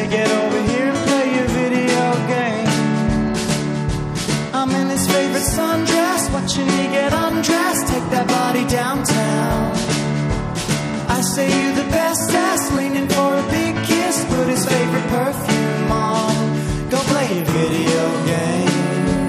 say get over here and play your video game. I'm in his favorite sundress, watching me get undressed, take that body downtown. I say you the best ass, leaning for a big kiss, put his favorite perfume on, go play your video game.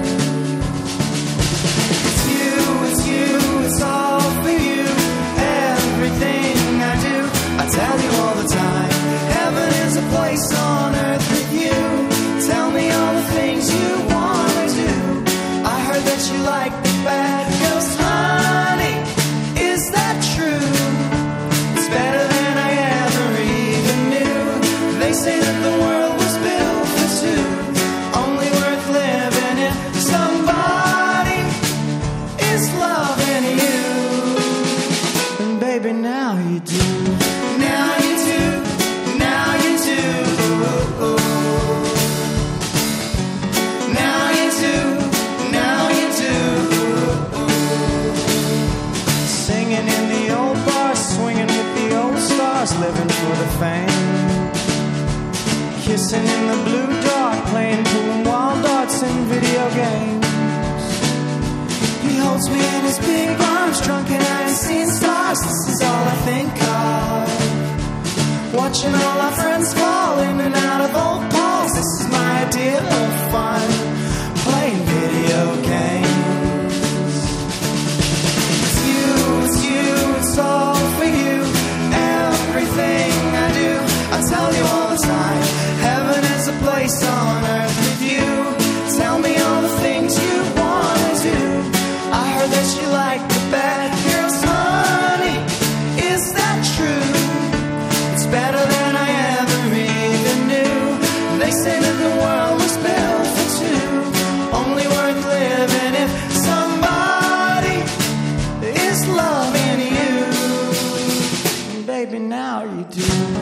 It's you, it's all for you. Everything I do, I tell you all the time. Heaven is a place on earth with you. Tell me all the things you wanna do. I heard that you like the bad girls, honey. Is that true? It's better than I ever even knew. They say that the world was built for two, only worth living if somebody is loving you. And baby, now you do. Now you do. Now you do. Now you do. Now you do. Singing in the old bars, swinging with the old stars, living for the fame. Kissing in the blue dark, playing pool and wild darts in video games. He holds me in his big arms, drunk and I ain't seen stars. This is all I think of. Watching all our friends fall in and out of old Pauls. This is my idea of fun, playing video games. It's you, it's all for you. Everything I do, I tell you all the time. Heaven is a place on earth with you. Tell me all the things you wanna do. I heard that you like the bad girls, honey. Is that true? It's better than I ever even knew. They say that the world was built for two, only worth living if somebody is loving you. And baby, now you do.